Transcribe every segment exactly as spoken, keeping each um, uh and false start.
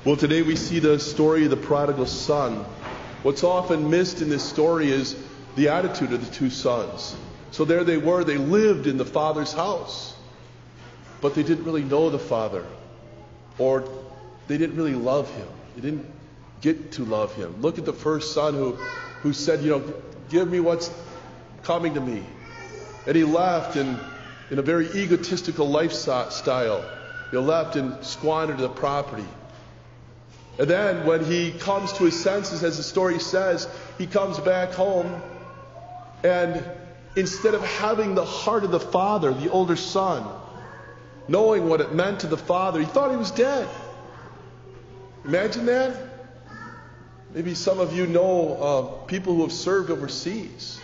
Well, today we see the story of the prodigal son. What's often missed in this story is the attitude of the two sons. So there they were, they lived in the father's house, but they didn't really know the father, or they didn't really love him. They didn't get to love him. Look at the first son who, who said, you know, give me what's coming to me. And he left in, in a very egotistical lifestyle. He left and squandered the property. And then when he comes to his senses, as the story says, he comes back home, and instead of having the heart of the father, the older son, knowing what it meant to the father, he thought he was dead. Imagine that. Maybe some of you know uh, people who have served overseas.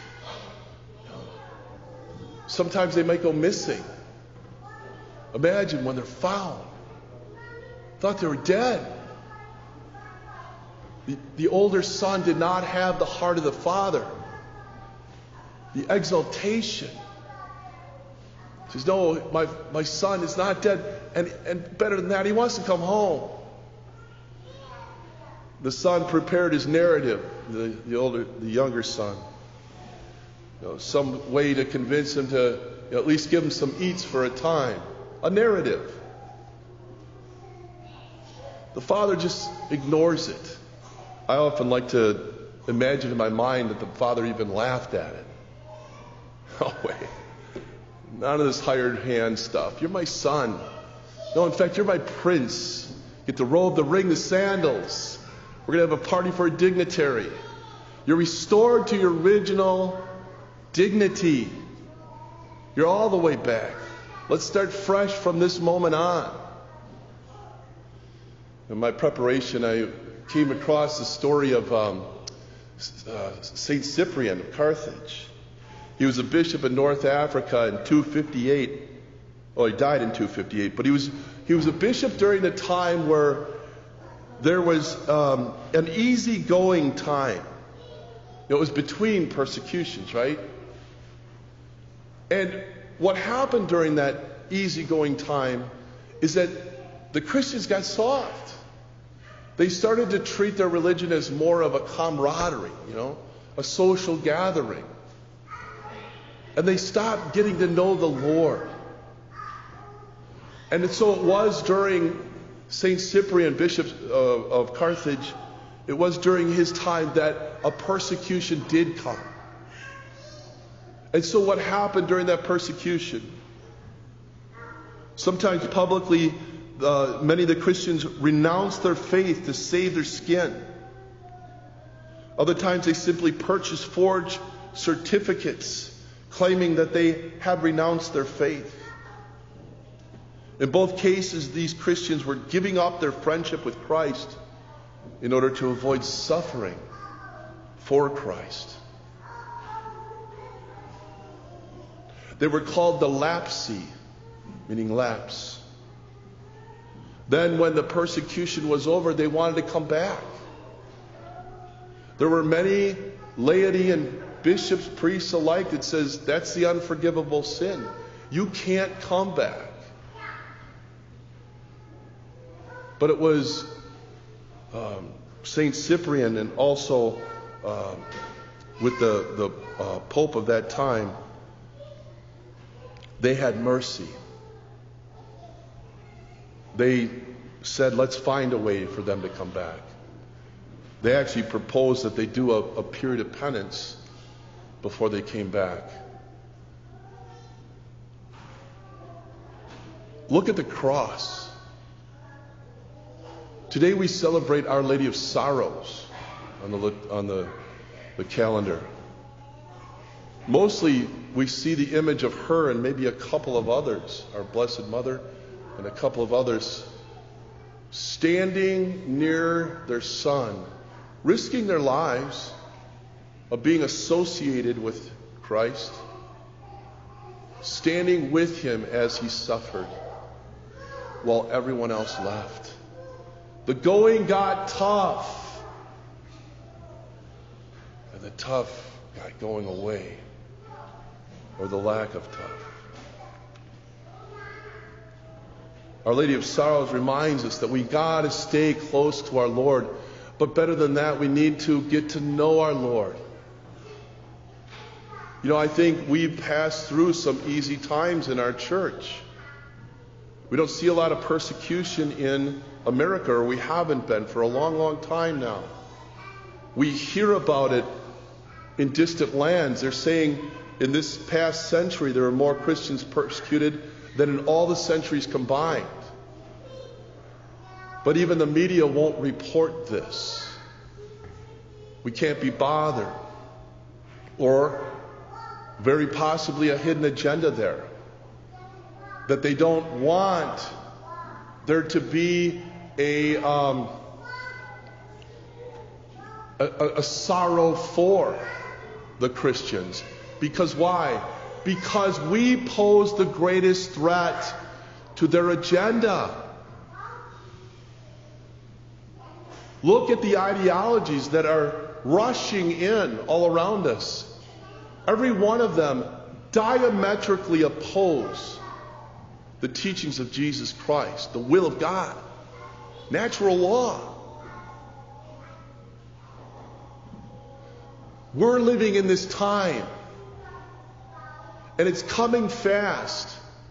Sometimes they might go missing. Imagine when they're found. Thought they were dead. The, the older son did not have the heart of the father. The exaltation. He says, no, my, my son is not dead. And, and better than that, he wants to come home. The son prepared his narrative, the, the older, the younger son. You know, some way to convince him to, you know, at least give him some eats for a time. A narrative. The father just ignores it. I often like to imagine in my mind that the father even laughed at it. Oh, wait. None of this hired hand stuff. You're my son. No, in fact, you're my prince. Get the robe, the ring, the sandals. We're going to have a party for a dignitary. You're restored to your original dignity. You're all the way back. Let's start fresh from this moment on. In my preparation, I came across the story of um, uh, Saint Cyprian of Carthage. He was a bishop in North Africa in two fifty-eight. Oh, he died in two fifty-eight. But he was he was a bishop during the time where there was um, an easygoing time. It was between persecutions, right? And what happened during that easygoing time is that the Christians got soft. They started to treat their religion as more of a camaraderie, you know, a social gathering. And they stopped getting to know the Lord. And so it was during Saint Cyprian, Bishop uh, of Carthage, it was during his time that a persecution did come. And so what happened during that persecution? Sometimes publicly, uh, many of the Christians renounced their faith to save their skin. Other times they simply purchased forged certificates claiming that they had renounced their faith. In both cases, these Christians were giving up their friendship with Christ in order to avoid suffering for Christ. They were called the lapsi, meaning lapse. Then when the persecution was over, they wanted to come back. There were many laity and bishops, priests alike that says that's the unforgivable sin. You can't come back. But it was um, Saint Cyprian and also uh, with the, the uh, Pope of that time, they had mercy. They said, let's find a way for them to come back. They actually proposed that they do a, a period of penance before they came back. Look at the cross. Today we celebrate Our Lady of Sorrows on the on the, the calendar. Mostly we see the image of her and maybe a couple of others, our Blessed Mother and a couple of others, standing near their son, risking their lives of being associated with Christ, standing with him as he suffered while everyone else left. The going got tough, and the tough got going away, or the lack of tough. Our Lady of Sorrows reminds us that we got to stay close to our Lord. But better than that, we need to get to know our Lord. You know, I think we've passed through some easy times in our church. We don't see a lot of persecution in America, or we haven't been for a long, long time now. We hear about it in distant lands. They're saying in this past century there are more Christians persecuted than in all the centuries combined. But even the media won't report this. We can't be bothered. Or very possibly a hidden agenda there. That they don't want there to be a, um, a, a sorrow for the Christians. Because why? Because we pose the greatest threat to their agenda. Look at the ideologies that are rushing in all around us. Every one of them diametrically oppose the teachings of Jesus Christ, the will of God, natural law. We're living in this time, and it's coming fast.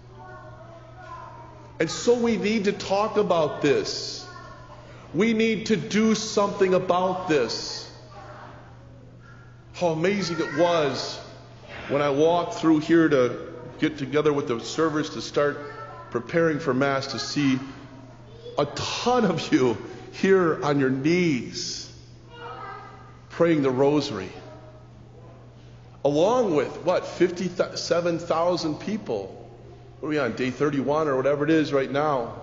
And so we need to talk about this. We need to do something about this. How amazing it was when I walked through here to get together with the servers to start preparing for Mass, to see a ton of you here on your knees praying the Rosary. Along with, what, fifty-seven thousand people. What are we on, day thirty-one or whatever it is right now?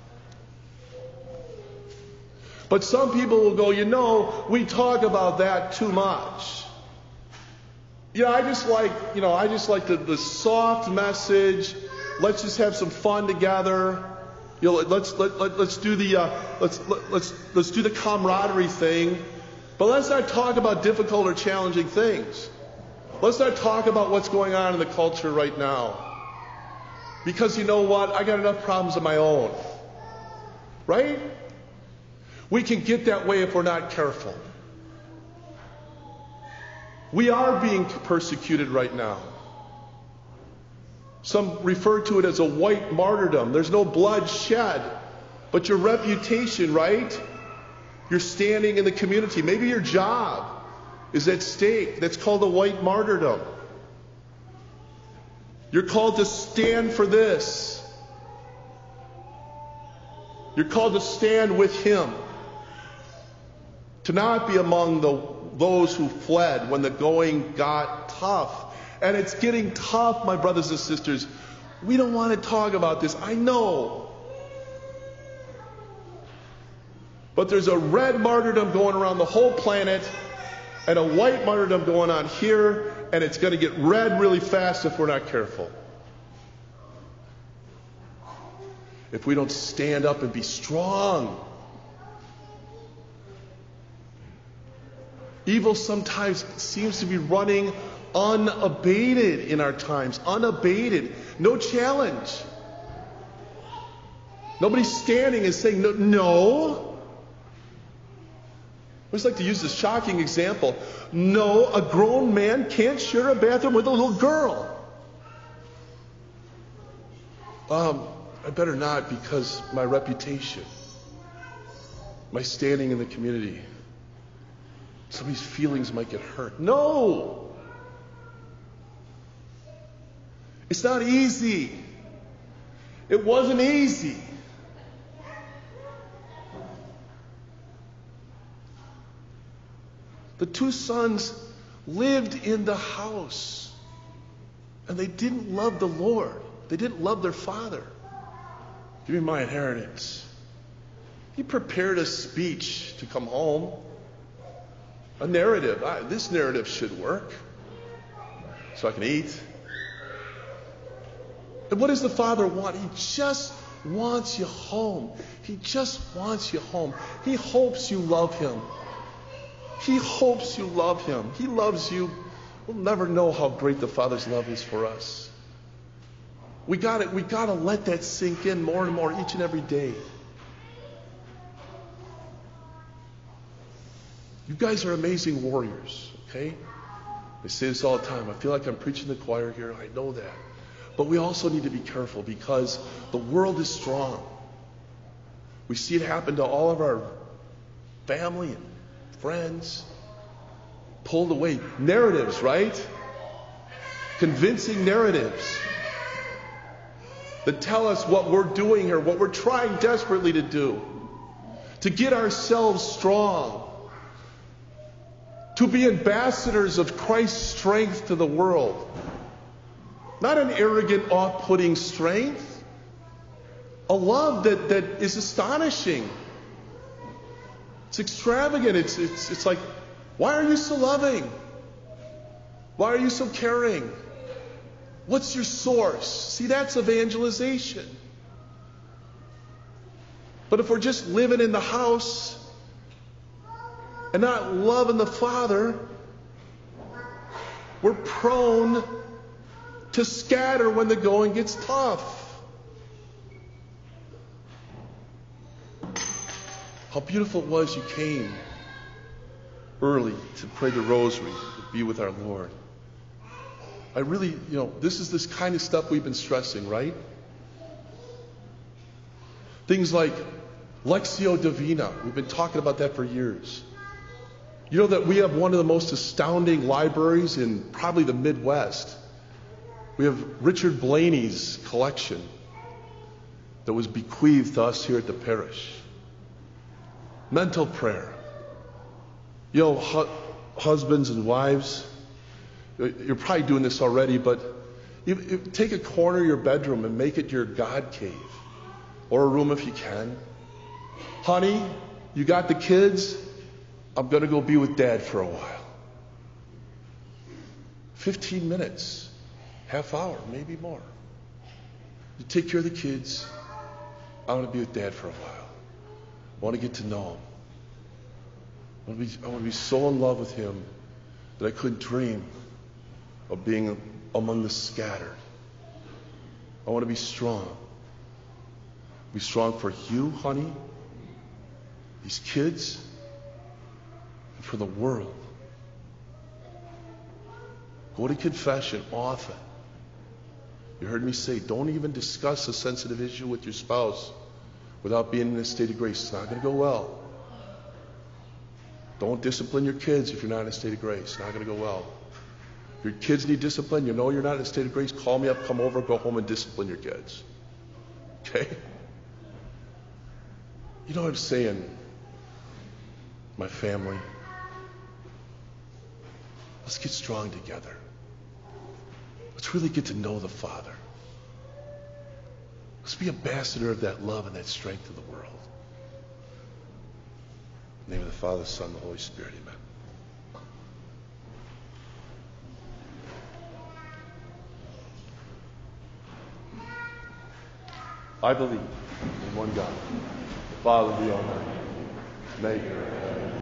But some people will go, you know, we talk about that too much. You know, I just like, you know, I just like the, the soft message. Let's just have some fun together. You know, let's let, let let's do the uh, let's let, let's let's do the camaraderie thing. But let's not talk about difficult or challenging things. Let's not talk about what's going on in the culture right now. Because you know what? I got enough problems of my own. Right? We can get that way if we're not careful. We are being persecuted right now. Some refer to it as a white martyrdom. There's no blood shed, but your reputation, right? Your standing in the community, maybe your job is at stake. That's called a white martyrdom. You're called to stand for this. You're called to stand with Him. To not be among the, those who fled when the going got tough. And it's getting tough, my brothers and sisters. We don't want to talk about this. I know. But there's a red martyrdom going around the whole planet and a white martyrdom going on here, and it's going to get red really fast if we're not careful. If we don't stand up and be strong. Evil sometimes seems to be running unabated in our times. Unabated. No challenge. Nobody's standing and saying, no. no. I always like to use this shocking example. No, a grown man can't share a bathroom with a little girl. Um, I better not, because my reputation, my standing in the community, somebody's feelings might get hurt. No! It's not easy. It wasn't easy. The two sons lived in the house, and they didn't love the Lord. They didn't love their father. Give me my inheritance. He prepared a speech to come home. A narrative. I, this narrative should work. So I can eat. And what does the father want? He just wants you home. He just wants you home. He hopes you love him. He hopes you love him. He loves you. We'll never know how great the Father's love is for us. We got it. We got to let that sink in more and more each and every day. You guys are amazing warriors, okay? I say this all the time. I feel like I'm preaching the choir here. I know that. But we also need to be careful because the world is strong. We see it happen to all of our family and friends. Pulled away. Narratives, right? Convincing narratives that tell us what we're doing here, what we're trying desperately to do. To get ourselves strong. To be ambassadors of Christ's strength to the world. Not an arrogant, off-putting strength. A love that, that is astonishing. It's extravagant. It's, it's, it's like, why are you so loving? Why are you so caring? What's your source? See, that's evangelization. But if we're just living in the house and not loving the Father, we're prone to scatter when the going gets tough. How beautiful it was you came early to pray the rosary, to be with our Lord. I really, you know, this is this kind of stuff we've been stressing, right? Things like Lectio Divina. We've been talking about that for years. You know that we have one of the most astounding libraries in probably the Midwest. We have Richard Blaney's collection that was bequeathed to us here at the parish. Mental prayer. You know, hu- husbands and wives, you're probably doing this already, but you, you take a corner of your bedroom and make it your God cave. Or a room if you can. Honey, you got the kids? I'm going to go be with Dad for a while. Fifteen minutes. Half hour, maybe more. You take care of the kids. I want to be with Dad for a while. I want to get to know him. I want to be, I want to be so in love with him that I couldn't dream of being among the scattered. I want to be strong. Be strong for you, honey, these kids, and for the world. Go to confession often. You heard me say, don't even discuss a sensitive issue with your spouse without being in a state of grace. It's not going to go well. Don't discipline your kids if you're not in a state of grace. It's not going to go well. If your kids need discipline, you know you're not in a state of grace, call me up, come over, go home and discipline your kids. Okay? You know what I'm saying? My family. Let's get strong together. Let's really get to know the Father. Let's be ambassador of that love and that strength to the world. In the name of the Father, the Son, and the Holy Spirit, amen. I believe in one God, the Father, the Almighty, maker of heaven